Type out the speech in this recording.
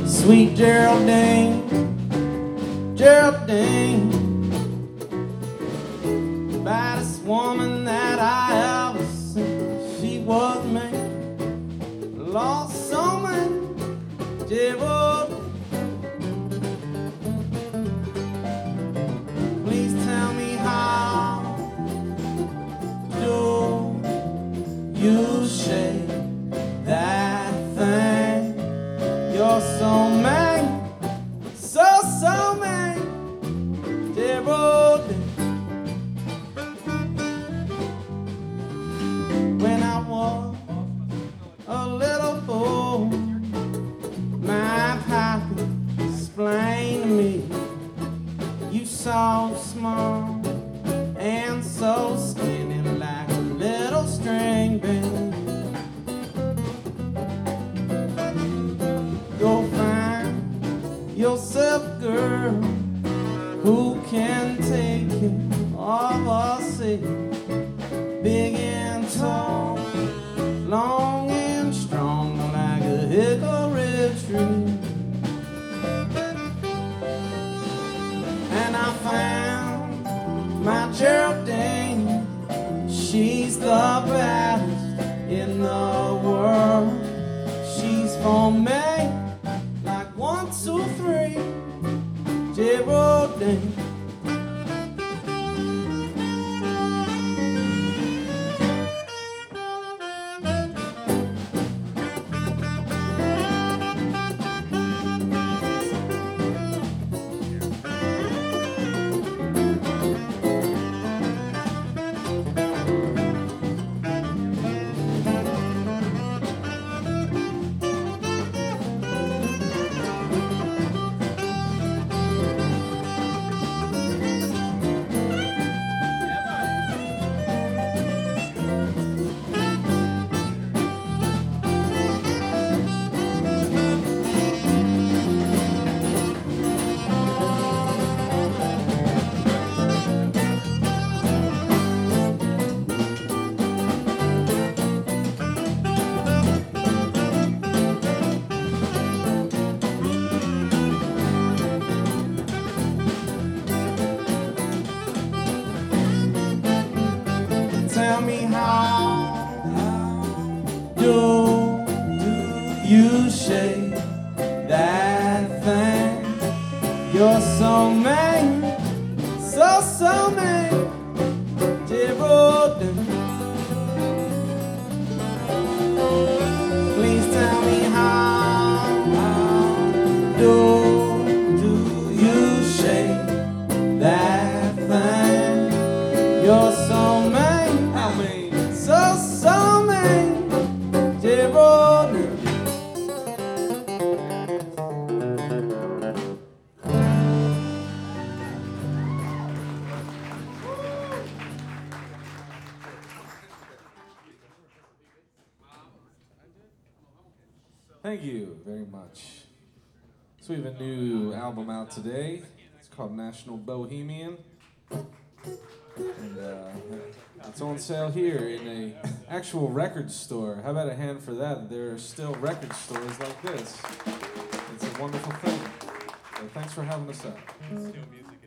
Sweet Geraldine, Geraldine, baddest woman that I ever seen. She was me, lost so many, Geraldine. Please tell me how do you shake that thing? You're so mean, so mean, Geraldine. When I was a little boy, my pappy explained to me, you so small and so skinny like a little string bean. Go find yourself a girl who can take you of a city, big and tall, long and strong like a hickory tree. And I found my Geraldine, she's the baddest in the world. She's for me, like 1, 2, 3, Geraldine. Tell me how do you shake that thing? You're so mean, so mean, Geraldine. Please tell me how do you shake that thing? You're so mean. So mean, Geraldine. Thank you very much. So we have a new album out today. It's called National Bohemian. And it's on sale here in a actual record store. How about a hand for that? There are still record stores like this. It's a wonderful thing. So thanks for having us out.